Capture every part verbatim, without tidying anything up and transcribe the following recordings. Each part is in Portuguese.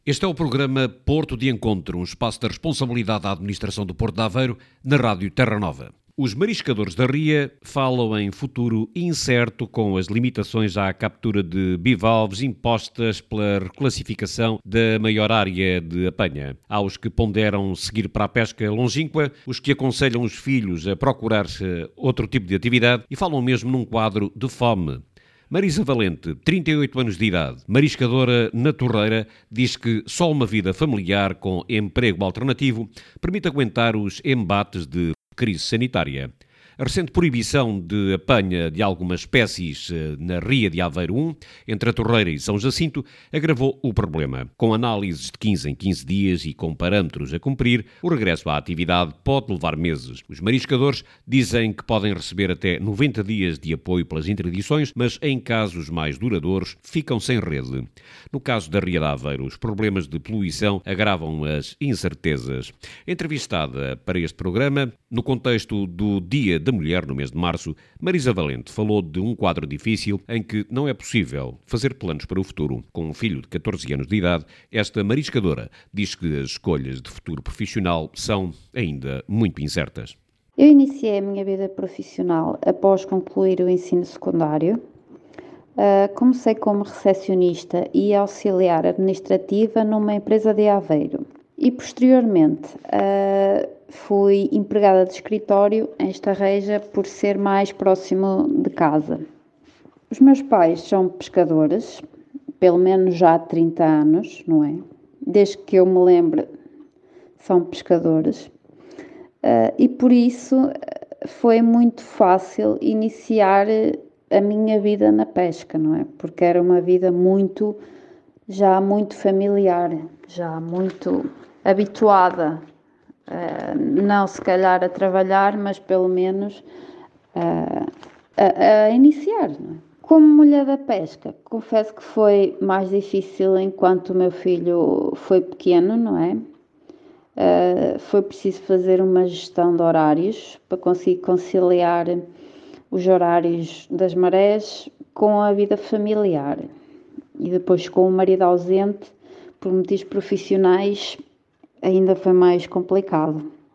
Este é o programa Porto de Encontro, um espaço da responsabilidade da Administração do Porto de Aveiro, na Rádio Terra Nova. Os mariscadores da Ria falam em futuro incerto com as limitações à captura de bivalves impostas pela reclassificação da maior área de apanha. Há os que ponderam seguir para a pesca longínqua, os que aconselham os filhos a procurar outro tipo de atividade e falam mesmo num quadro de fome. Marisa Valente, trinta e oito anos de idade, mariscadora na Torreira, diz que só uma vida familiar com emprego alternativo permite aguentar os embates de crise sanitária. A recente proibição de apanha de algumas espécies na Ria de Aveiro um, entre a Torreira e São Jacinto, agravou o problema. Com análises de quinze em quinze dias e com parâmetros a cumprir, o regresso à atividade pode levar meses. Os mariscadores dizem que podem receber até noventa dias de apoio pelas interdições, mas em casos mais duradouros ficam sem rede. No caso da Ria de Aveiro, os problemas de poluição agravam as incertezas. Entrevistada para este programa, no contexto do Dia da Mulher no mês de março, Marisa Valente falou de um quadro difícil em que não é possível fazer planos para o futuro. Com um filho de catorze anos de idade, esta mariscadora diz que as escolhas de futuro profissional são ainda muito incertas. Eu iniciei a minha vida profissional após concluir o ensino secundário. Uh, comecei como recepcionista e auxiliar administrativa numa empresa de Aveiro. E posteriormente uh, fui empregada de escritório em Estarreja por ser mais próximo de casa. Os meus pais são pescadores, pelo menos já há trinta anos, não é? Desde que eu me lembro, são pescadores. Uh, e por isso foi muito fácil iniciar a minha vida na pesca, não é? Porque era uma vida muito, já muito familiar, já muito habituada, uh, não se calhar a trabalhar, mas pelo menos uh, a, a iniciar, não é? Como mulher da pesca, confesso que foi mais difícil enquanto o meu filho foi pequeno, não é? Uh, foi preciso fazer uma gestão de horários para conseguir conciliar os horários das marés com a vida familiar. E depois com o marido ausente, por motivos profissionais, ainda foi mais complicado.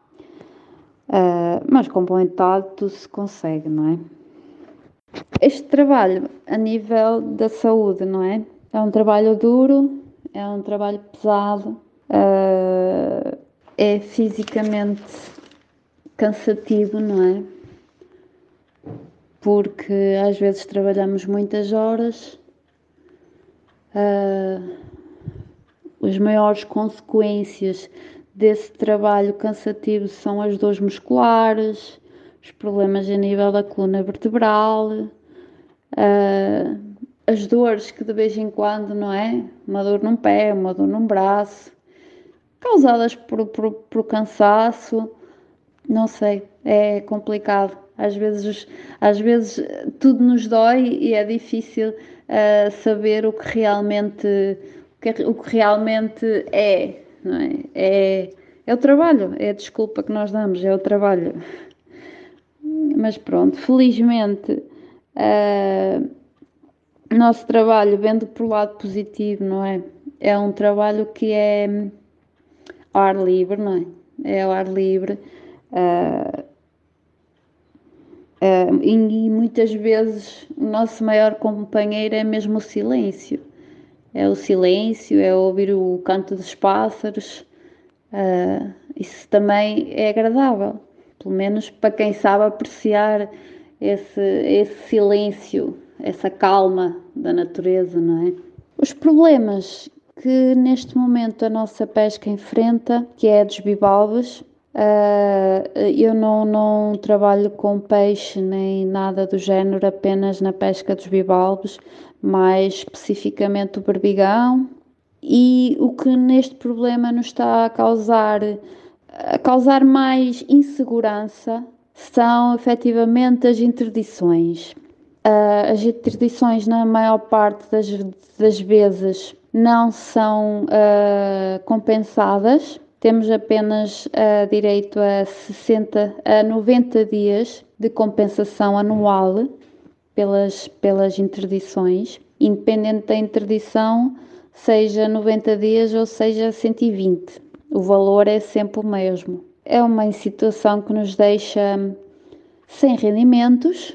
Uh, mas complementado tudo se consegue, não é? Este trabalho a nível da saúde, não é? É um trabalho duro, é um trabalho pesado, uh, é fisicamente cansativo, não é? Porque às vezes trabalhamos muitas horas. Uh, as maiores consequências desse trabalho cansativo são as dores musculares, os problemas a nível da coluna vertebral, uh, as dores que de vez em quando, não é? Uma dor num pé, uma dor num braço, causadas por, por, por cansaço, não sei, é complicado. Às vezes, às vezes tudo nos dói e é difícil uh, saber o que realmente, o que, o que realmente é, não é? É, é o trabalho, é a desculpa que nós damos, é o trabalho. Mas pronto, felizmente uh, nosso trabalho, vendo por lado positivo, não é? É um trabalho que é ao ar livre, não é? É ao ar livre. Uh, Uh, e, e muitas vezes o nosso maior companheiro é mesmo o silêncio. É o silêncio, é ouvir o canto dos pássaros. Uh, isso também é agradável, pelo menos para quem sabe apreciar esse, esse silêncio, essa calma da natureza, não é? Os problemas que neste momento a nossa pesca enfrenta, que é a dos bivalves. Uh, eu não, não trabalho com peixe nem nada do género, apenas na pesca dos bivalves, mais especificamente o berbigão. E o que neste problema nos está a causar, a causar mais insegurança são efetivamente as interdições. Uh, as interdições, na maior parte das, das vezes, não são uh, compensadas. Temos apenas uh, direito a sessenta a noventa dias de compensação anual pelas, pelas interdições. Independente da interdição, seja noventa dias ou seja cento e vinte. O valor é sempre o mesmo. É uma situação que nos deixa sem rendimentos,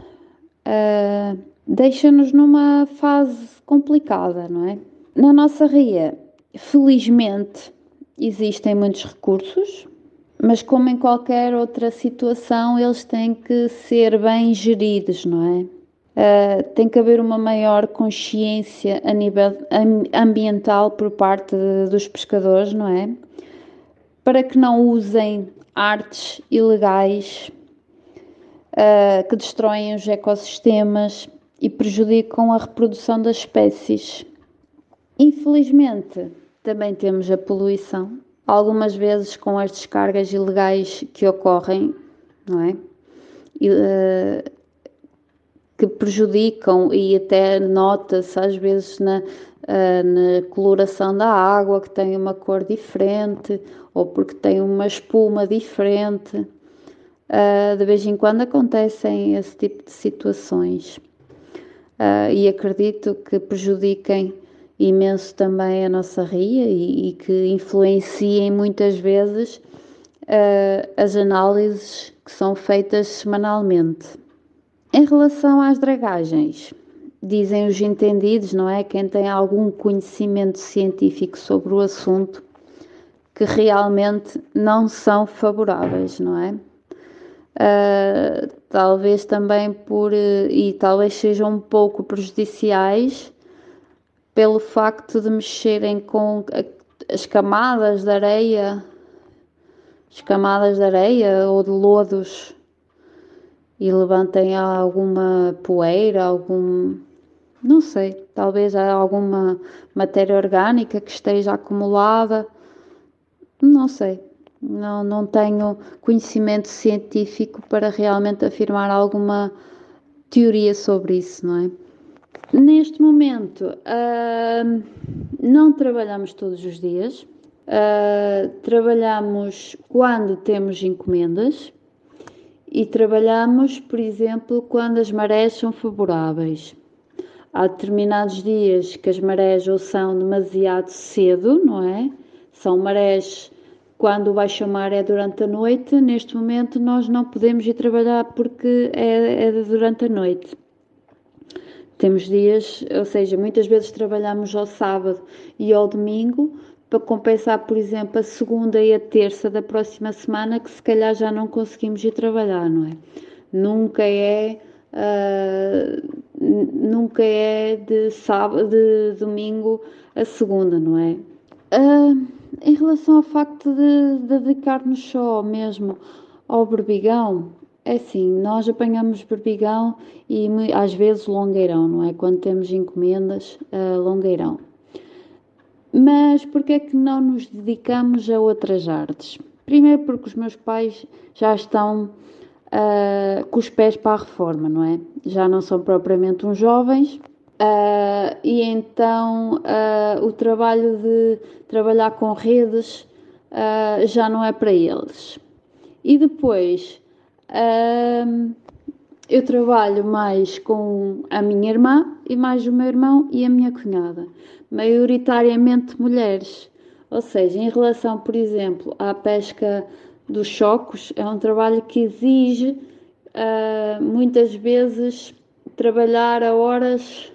uh, deixa-nos numa fase complicada, não é? Na nossa ria, felizmente, existem muitos recursos, mas como em qualquer outra situação, eles têm que ser bem geridos, não é? Uh, tem que haver uma maior consciência a nível ambiental por parte de, dos pescadores, não é? Para que não usem artes ilegais uh, que destroem os ecossistemas e prejudicam a reprodução das espécies. Infelizmente, também temos a poluição, algumas vezes com as descargas ilegais que ocorrem, não é? E, uh, que prejudicam e até nota-se às vezes na, uh, na coloração da água que tem uma cor diferente ou porque tem uma espuma diferente. Uh, de vez em quando acontecem esse tipo de situações uh, e acredito que prejudiquem imenso também a nossa ria e, e que influenciem muitas vezes uh, as análises que são feitas semanalmente. Em relação às dragagens, dizem os entendidos, não é? Quem tem algum conhecimento científico sobre o assunto, que realmente não são favoráveis, não é? Uh, talvez também por, e talvez sejam um pouco prejudiciais pelo facto de mexerem com as camadas de areia, as camadas de areia ou de lodos e levantem alguma poeira, algum, não sei, talvez alguma matéria orgânica que esteja acumulada, não sei, não, não tenho conhecimento científico para realmente afirmar alguma teoria sobre isso, não é? Neste momento, uh, não trabalhamos todos os dias, uh, trabalhamos quando temos encomendas, e trabalhamos, por exemplo, quando as marés são favoráveis. Há determinados dias que as marés ou são demasiado cedo, não é? São marés quando o baixo-mar é durante a noite. Neste momento nós não podemos ir trabalhar porque é, é durante a noite. Temos dias, ou seja, muitas vezes trabalhamos ao sábado e ao domingo, para compensar, por exemplo, a segunda e a terça da próxima semana, que se calhar já não conseguimos ir trabalhar, não é? Nunca é, uh, nunca é de sábado, de domingo a segunda, não é? Uh, em relação ao facto de, de dedicar-nos só mesmo ao berbigão, é assim, nós apanhamos berbigão e às vezes longueirão, não é? Quando temos encomendas, uh, longueirão. Mas porquê é que não nos dedicamos a outras artes? Primeiro porque os meus pais já estão uh, com os pés para a reforma, não é? Já não são propriamente uns jovens uh, e então uh, o trabalho de trabalhar com redes uh, já não é para eles. E depois uh, eu trabalho mais com a minha irmã e mais o meu irmão e a minha cunhada, maioritariamente mulheres. Ou seja, em relação, por exemplo, à pesca dos chocos, é um trabalho que exige uh, muitas vezes trabalhar a horas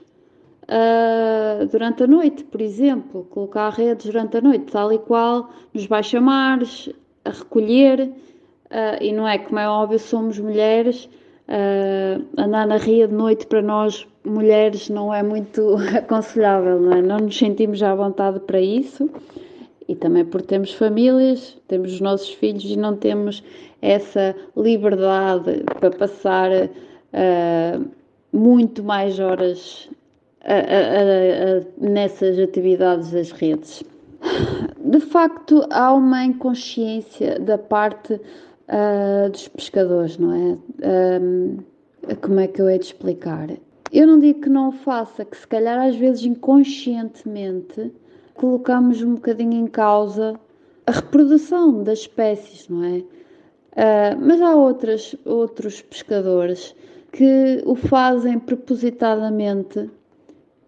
uh, durante a noite, por exemplo, colocar redes durante a noite, tal e qual, nos baixamares, a recolher, uh, e não é, como é óbvio, somos mulheres. Uh, andar na ria de noite para nós mulheres não é muito aconselhável, não é? Não nos sentimos já à vontade para isso e também porque temos famílias, temos os nossos filhos e não temos essa liberdade para passar uh, muito mais horas a, a, a, nessas atividades das redes. De facto, há uma inconsciência da parte Uh, dos pescadores, não é? Um, como é que eu hei de explicar? Eu não digo que não o faça, que se calhar às vezes inconscientemente colocamos um bocadinho em causa a reprodução das espécies, não é? Uh, mas há outras, outros pescadores que o fazem propositadamente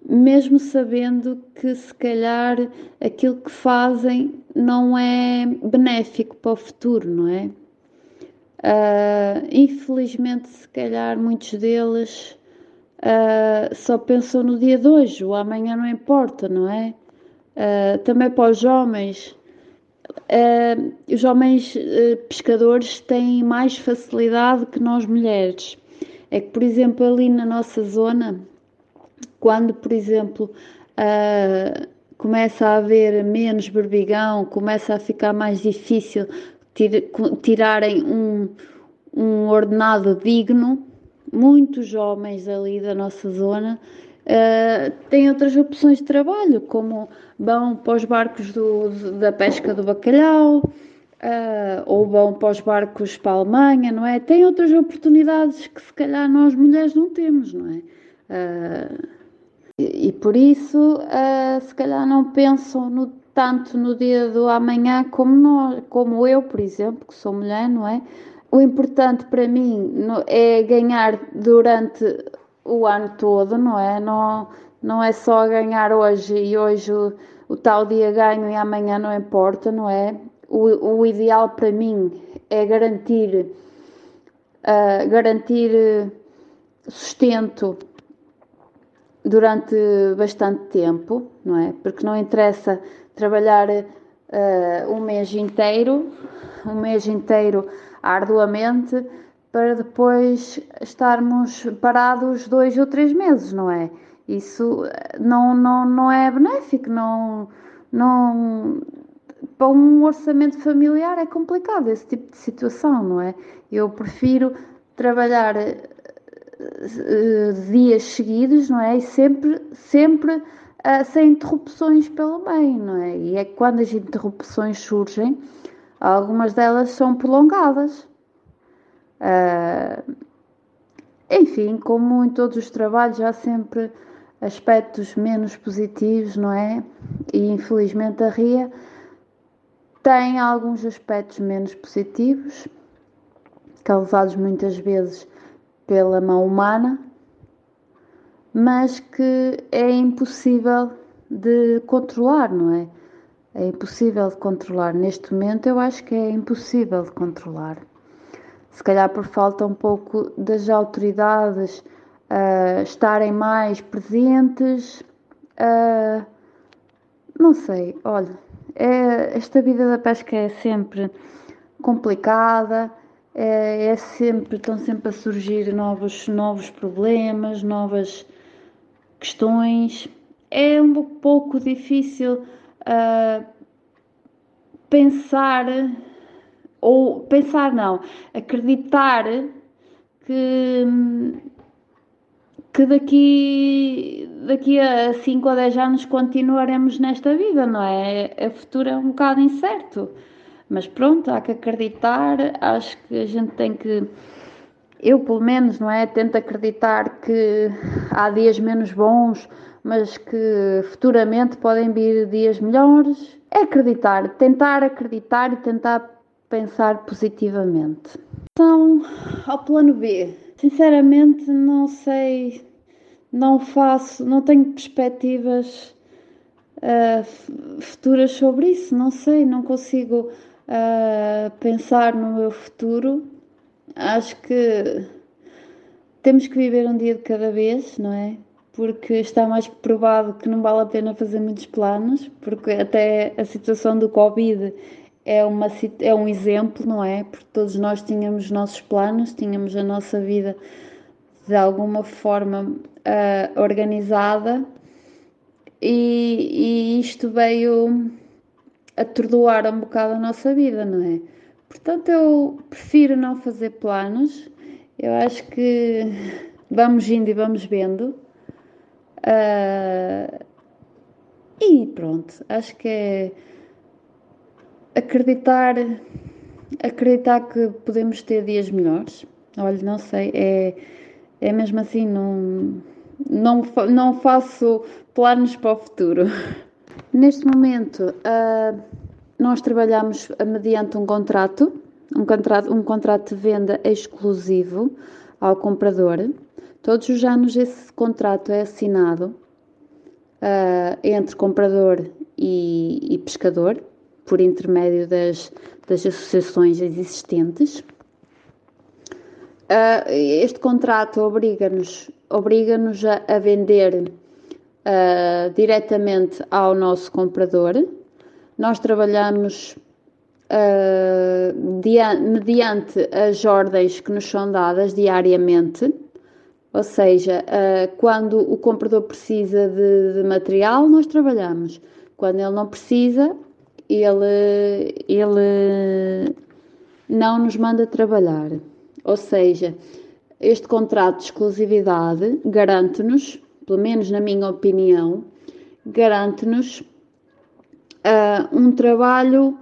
mesmo sabendo que se calhar aquilo que fazem não é benéfico para o futuro, não é? Uh, infelizmente, se calhar muitos deles uh, só pensam no dia de hoje, o amanhã não importa, não é? Uh, também para os homens, uh, os homens uh, pescadores têm mais facilidade que nós mulheres. É que, por exemplo, ali na nossa zona, quando, por exemplo, uh, começa a haver menos berbigão, começa a ficar mais difícil tir tirarem um, um ordenado digno, muitos homens ali da nossa zona uh, têm outras opções de trabalho, como vão para os barcos do, da pesca do bacalhau, uh, ou vão para os barcos para a Alemanha, não é? Têm outras oportunidades que se calhar nós mulheres não temos, não é? Uh, e, e por isso, uh, se calhar não pensam no, tanto no dia do amanhã como, nós, como eu, por exemplo, que sou mulher, não é? O importante para mim é ganhar durante o ano todo, não é? Não, não é só ganhar hoje e hoje o, o tal dia ganho e amanhã não importa, não é? O, o ideal para mim é garantir, uh, garantir sustento durante bastante tempo, não é? Porque não interessa trabalhar uh, um mês inteiro, um mês inteiro arduamente, para depois estarmos parados dois ou três meses, não é? Isso não, não, não é benéfico, não, não, para um orçamento familiar é complicado esse tipo de situação, não é? Eu prefiro trabalhar dias seguidos, não é? E sempre, sempre uh, sem interrupções pelo meio, não é? E é que quando as interrupções surgem, algumas delas são prolongadas. Uh, enfim, como em todos os trabalhos, há sempre aspectos menos positivos, não é? E infelizmente a R I A tem alguns aspectos menos positivos, causados muitas vezes pela mão humana, mas que é impossível de controlar, não é? É impossível de controlar. Neste momento eu acho que é impossível de controlar. Se calhar por falta um pouco das autoridades uh, estarem mais presentes, uh, não sei, olha, é, esta vida da pesca é sempre complicada, é, é sempre, estão sempre a surgir novos, novos problemas, novas questões. É um pouco difícil uh, pensar, ou pensar não, acreditar que, que daqui, daqui a cinco ou dez anos continuaremos nesta vida, não é? O futuro é um bocado incerto, mas pronto, há que acreditar, acho que a gente tem que, eu pelo menos, não é? Tento acreditar que há dias menos bons, mas que futuramente podem vir dias melhores. É acreditar, tentar acreditar e tentar pensar positivamente. Então, ao plano B, sinceramente não sei, não faço, não tenho perspectivas uh, futuras sobre isso, não sei, não consigo uh, pensar no meu futuro. Acho que temos que viver um dia de cada vez, não é? Porque está mais provado que não vale a pena fazer muitos planos, porque até a situação do Covid é, uma, é um exemplo, não é? Porque todos nós tínhamos os nossos planos, tínhamos a nossa vida de alguma forma uh, organizada e, e isto veio atordoar um bocado a nossa vida, não é? Portanto, eu prefiro não fazer planos. Eu acho que vamos indo e vamos vendo. Uh, e pronto, acho que é acreditar, acreditar que podemos ter dias melhores. Olha, não sei, é, é mesmo assim, não, não, não faço planos para o futuro. Neste momento, uh, nós trabalhamos mediante um contrato, um contrato, um contrato de venda exclusivo ao comprador. Todos os anos esse contrato é assinado uh, entre comprador e, e pescador, por intermédio das, das associações existentes. Uh, este contrato obriga-nos, obriga-nos a, a vender uh, diretamente ao nosso comprador. Nós trabalhamos uh, dia, mediante as ordens que nos são dadas diariamente, ou seja, uh, quando o comprador precisa de, de material, nós trabalhamos. Quando ele não precisa, ele, ele não nos manda trabalhar. Ou seja, este contrato de exclusividade garante-nos, pelo menos na minha opinião, garante-nos uh, um trabalho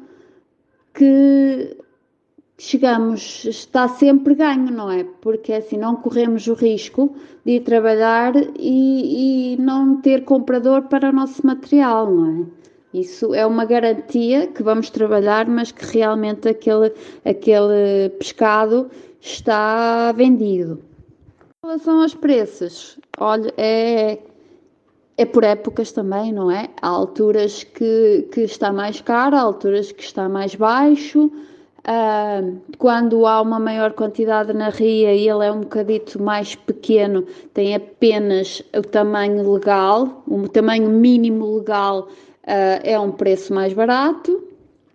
que chegamos, está sempre ganho, não é? Porque assim não corremos o risco de ir trabalhar e, e não ter comprador para o nosso material, não é? Isso é uma garantia que vamos trabalhar, mas que realmente aquele, aquele pescado está vendido. Em relação aos preços, olha, é, é por épocas também, não é? Há alturas que, que está mais caro, há alturas que está mais baixo. Uh, quando há uma maior quantidade na ria e ele é um bocadito mais pequeno, tem apenas o tamanho legal, o tamanho mínimo legal, uh, é um preço mais barato.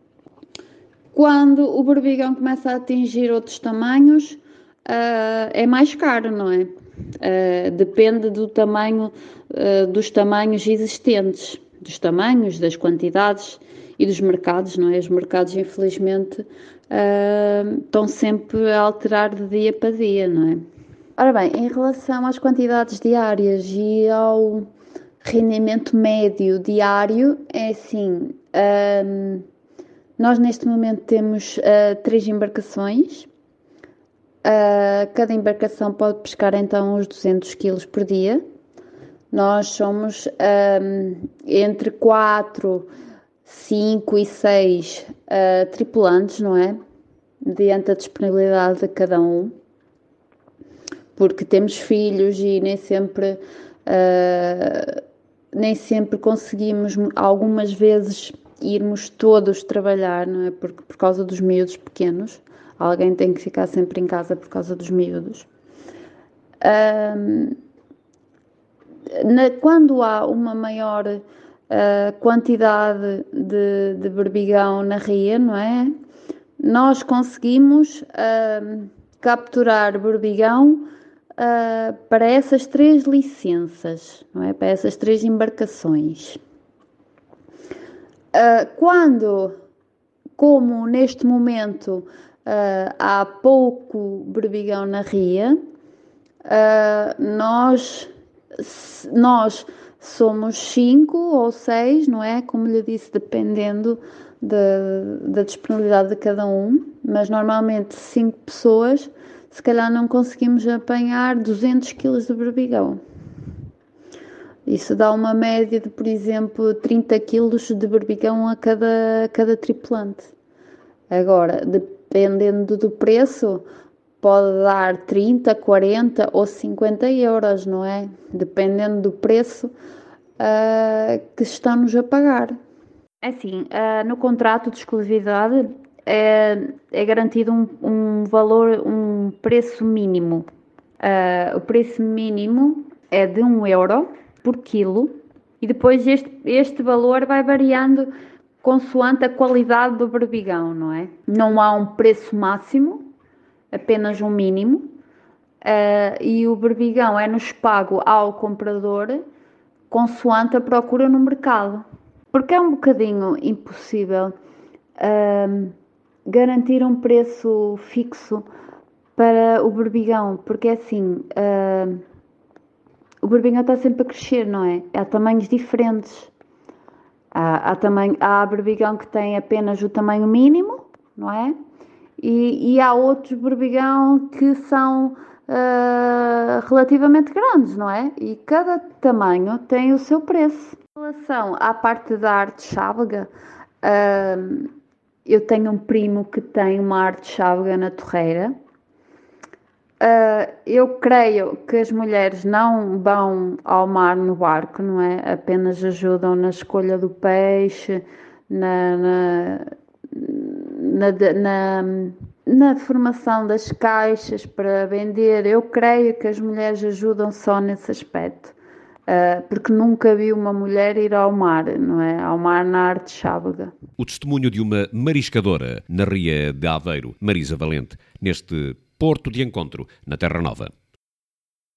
Quando o berbigão começa a atingir outros tamanhos, uh, é mais caro, não é? Uh, depende do tamanho, uh, dos tamanhos existentes, dos tamanhos, das quantidades e dos mercados, não é? Os mercados, infelizmente, uh, estão sempre a alterar de dia para dia, não é? Ora bem, em relação às quantidades diárias e ao rendimento médio diário, é assim, um, nós neste momento temos uh, três embarcações, uh, cada embarcação pode pescar então uns duzentos quilos por dia. Nós somos um, entre quatro, cinco e seis uh, tripulantes, não é? Mediante a disponibilidade de cada um, porque temos filhos e nem sempre, uh, nem sempre conseguimos, algumas vezes, irmos todos trabalhar, não é? Porque, por causa dos miúdos pequenos, alguém tem que ficar sempre em casa por causa dos miúdos. Um, na, quando há uma maior uh, quantidade de, de berbigão na ria, não é? Nós conseguimos uh, capturar berbigão uh, para essas três licenças, não é? Para essas três embarcações. Uh, quando, como neste momento uh, há pouco berbigão na ria, uh, nós, nós somos cinco ou seis, não é? Como lhe disse, dependendo de, da disponibilidade de cada um, mas normalmente cinco pessoas, se calhar não conseguimos apanhar duzentos quilos de berbigão. Isso dá uma média de, por exemplo, trinta quilos de berbigão a cada, cada tripulante. Agora, dependendo do preço, pode dar trinta, quarenta ou cinquenta euros, não é? Dependendo do preço uh, que estamos a pagar. Assim, uh, no contrato de exclusividade é, é garantido um, um valor, um preço mínimo. Uh, o preço mínimo é de um euro por quilo e depois este, este valor vai variando consoante a qualidade do berbigão, não é? Não há um preço máximo, apenas um mínimo, uh, e o berbigão é-nos pago ao comprador consoante a procura no mercado. Porque é um bocadinho impossível uh, garantir um preço fixo para o berbigão, porque é assim, uh, o berbigão está sempre a crescer, não é? Há tamanhos diferentes. Há, há, tamanho, há berbigão que tem apenas o tamanho mínimo, não é? E, e há outros berbigão que são uh, relativamente grandes, não é? E cada tamanho tem o seu preço. Em relação à parte da arte chávega, uh, eu tenho um primo que tem uma arte chávega na torreira. Uh, eu creio que as mulheres não vão ao mar no barco, não é? Apenas ajudam na escolha do peixe, na, na, na, na, na formação das caixas para vender. Eu creio que as mulheres ajudam só nesse aspecto, uh, porque nunca vi uma mulher ir ao mar, não é? Ao mar na arte chávega. O testemunho de uma mariscadora na Ria de Aveiro, Marisa Valente, neste Porto de Encontro, na Terra Nova.